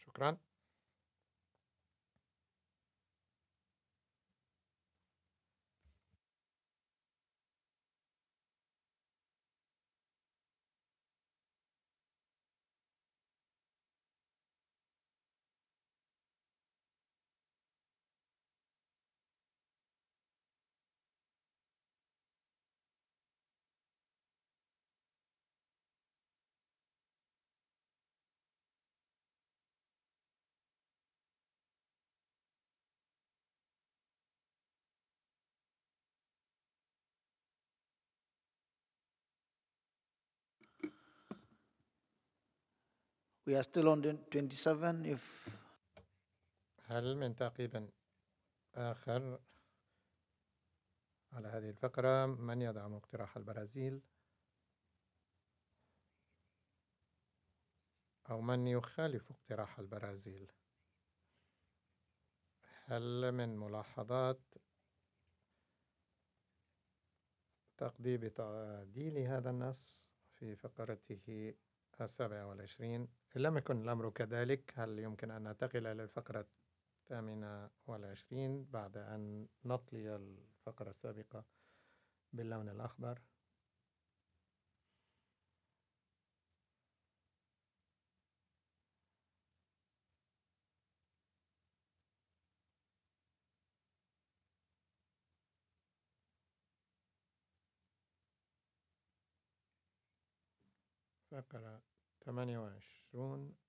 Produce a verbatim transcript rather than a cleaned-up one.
شكرا. We are still on twenty-seven. If هل من تعقيب آخر على هذه الفقرة من يدعم اقتراح البرازيل أو من يخالف اقتراح البرازيل؟ هل من ملاحظات تقضي بتعديل هذا النص في فقرته السابعة والعشرين؟ إن لم يكن الأمر كذلك، هل يمكن أن ننتقل إلى الفقرة الثامنة والعشرين بعد أن نطلي الفقرة السابقة باللون الأخضر؟ فقرة ثمانية وعشرون